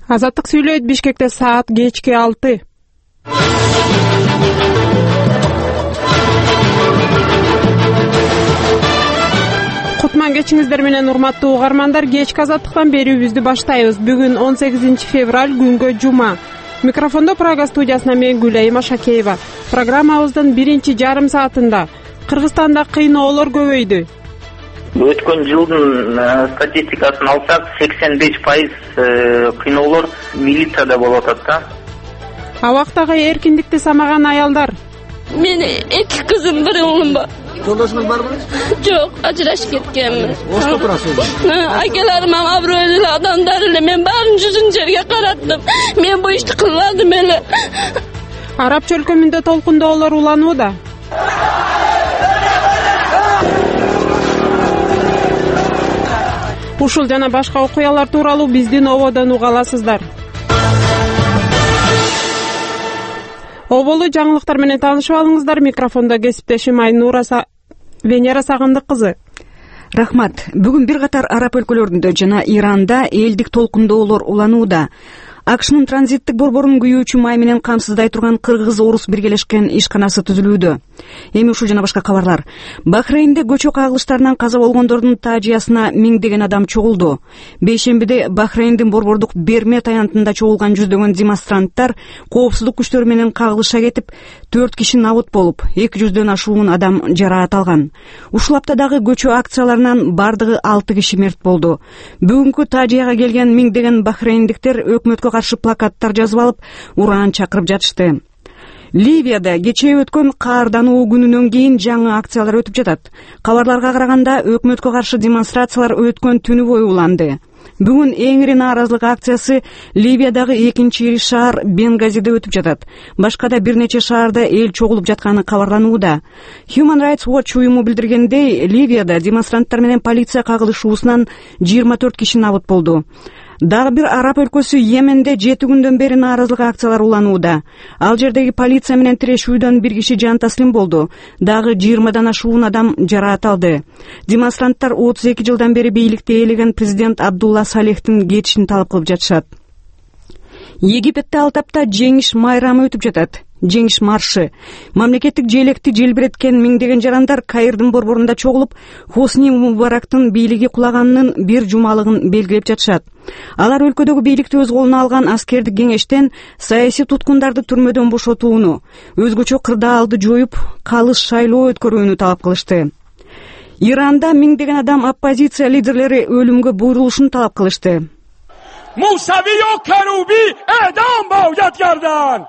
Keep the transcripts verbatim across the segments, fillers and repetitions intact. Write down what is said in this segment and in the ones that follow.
Азаттык сүйлөйт. Бишкекте саат кечки алты. Кутман кечиңиздер менен урматтуу угармандар, кечки азаттыктан берүүбүздү баштайбыз. Бүгүн он сегизинчи февраль, күнгө жума. Микрофондо Прага студиясына мен Гүлайым Ашакеева. Программабыздын биринчи жарым саатында Кыргызстанда кыйноолор көбөйдү. Өткөн жылдын статистикасын алсак, сексен беш пайыз кыйноолор милицияда болуп атат да. Абактагы эркиндикти самаган аялдар. Мен эки кызым, бир уулум бар. Жолдошуңуз барбы? Жок, ажырашып кеткенмин. Ошто турасыз? Акелерим абройлуу адамдар эле, мен баарын жүзүн жерге караттым. Мен бу ишти кылбадым эле. Араб чөлкөмүндө толкундоолор уланууда. Ушул жана башка окуялар тууралуу биздин ободон уга аласыздар. Оболу жаңылыктар менен таанышып алыңыздар. Микрофондо кесиптешим Айнура Венера Сагындык кызы. Рахмат. Бүгүн бир катар араб өлкөлөрүндө жана Иранда элдик толкундоолор уланууда. АКШнын транзиттик борборун күйүүчү май менен камсыздай турган кыргыз-орус биргелешкен ишканасы түзүлүүдө. Эми ушул жана башка кабарлар. Бахрейнде көчө кагылыштарынан каза болгондордун таажиясына миңдеген адам чогулду. Бейшембиде Бахрейндин борбордук Берме таянтында чогулган жүздөгөн демонстранттар коопсуздук күчтөрү менен кагылышка кетип, төрт киши набыт болуп, эки жүздөн ашуун адам жараат алган. Ушул аптадагы көчө акцияларынан бардыгы алты киши мерт болду. Бүгүнкү таажияга келген миңдеген бахрейндиктер өкмөткө каршы плакаттар жазып алып, ураан чакырып жатышты. Ливияда кечээ өткөн каардануу күнүнөн кийин жаңы акциялар өтүп жатат. Кабарларга караганда өкмөткө каршы демонстрациялар өткөн түнү бою уланды. Бүгүн эң ири нааразылык акциясы Ливиядагы экинчи ири шаар Бенгазиде өтүп жатат. Башка да бир нече шаарда эл чогулуп жатканы кабарланууда. Human Rights Watch уюму билдиргендей, Ливияда демонстранттар менен полиция кагылышуусунан жыйырма төрт киши набыт болду. Дагы бир араб өлкөсү Йеменде жети күндөн бери нааразылык акциялар уланууда. Ал жердеги полиция менен тирешүүдөн бир киши жан таслим болду. Дагы жыйырмадан ашуун адам жараат алды. Демонстранттар отуз эки жылдан бери бийликти ээлеген президент Абдулла Салехтин кетишин талап кылып жатышат. Египетте ал тапта жеңиш майрамы өтүп жатат. Жеңиш маршы. Мамлекеттик желекти желбиреткен миңдеген жарандар Каирдин борборунда чогулуп, Хосни Мубарактын бийлиги кулаганынын бир жумалыгын белгилеп жатышат. Алар өлкөдөгү бийликти өз колуна алган аскердик кеңештен саясий туткундарды түрмөдөн бошотууну, өзгөчө кырдаалды жоюп, калыс шайлоо өткөрүүнү талап кылышты. Иранда миңдеген адам оппозиция лидерлери өлүмгө буйрулушун талап кылышты. Мусави ва Каруби эдам бояд гардан.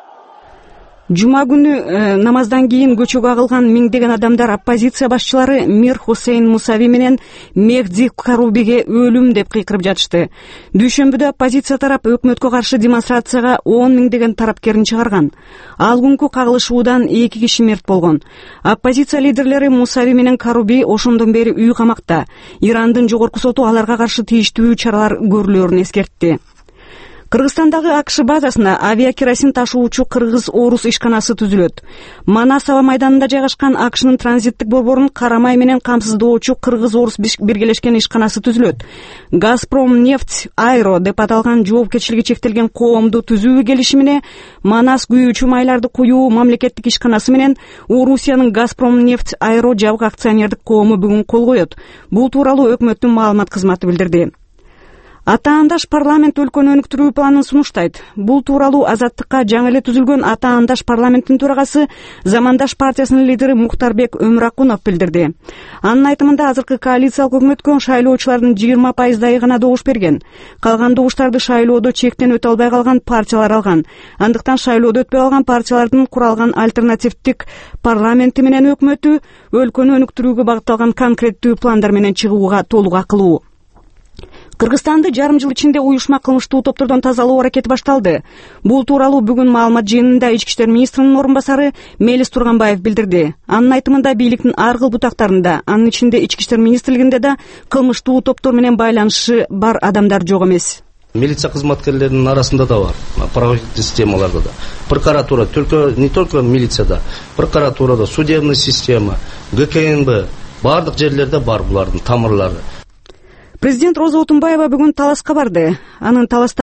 Жума күнү э, намаздан кийин көчөгө агылган миңдеген адамдар оппозиция башчылары Мир Хусейн Мусави менен Мехди Карубиге өлүм деп кыйкырып жатышты. Дүйшөмбүдө оппозиция тарап өкмөткө каршы демонстрацияга он миңдеген тарапкерин чыгарган. Ал күнкү кагылышуудан эки киши мерт болгон. Оппозиция лидерлери Мусави менен Каруби ошондон бери үй камакта. Ирандын жогорку соту аларга каршы тийиштүү чаралар көрүлөөрүн эскертти. Кыргызстандагы АКШ базасына авиакеросин ташуучу кыргыз-орус ишканасы түзүлөт. Манас аба майданында жайгашкан АКШнын транзиттик борборун карамай менен камсыздоочу кыргыз-орус биргелешкен ишканасы түзүлөт. Газпром нефть Айро деп аталган жоопкерчилиги чектелген коомду түзүү келишимине Манас күйүүчү майларды куюу мамлекеттик ишканасы менен Орусиянын Газпром нефть Айро жабык акционердик коому бүгүн кол коет. Бул тууралуу өкмөттүн маалымат кызматы билдирди. Ата-андаш парламент өлкөнү өнүктүрүү планын сунуштайт. Бул тууралуу Азаттыкка жаңы эле түзүлгөн Ата-андаш парламенттин төрагасы Замандаш партиясынын лидери Мухтарбек Өмүракунов билдирди. Анын айтымында азыркы коалициялык өкмөткө шайлоочулардын жыйырма пайыздайы гана добуш берген. Калган добуштарды шайлоодо чектен өтө албай калган партиялар алган. Андыктан шайлоодо өтпөй калган партиялардын куралган альтернативдик парламенти менен өкмөтү өлкөнү өнүктүрүүгө багытталган конкреттүү пландар менен чыгууга толук акылуу. Кыргызстанды жарым жыл ичинде уюшма кылмыштуу топтордон тазалоо аракети башталды. Бул тууралуу бүгүн маалымат жыйынында Ички иштер министринин орун басары Мелис Турганбаев билдирди. Анын айтымында бийликтин ар кыл бутактарында, анын ичинде Ички иштер министрлигинде да кылмыштуу топтор менен байланышы бар адамдар жок эмес. Милиция кызматкерлеринин арасында да бар, правовой системаларда да. Прокуратура, только не только милицияда, прокуратурада, судебная система, ГКНБ, бардык жерлерде бар булардын тамырлары. Президент Роза Отунбаева бүгүн Таласка барды. Анын Таласта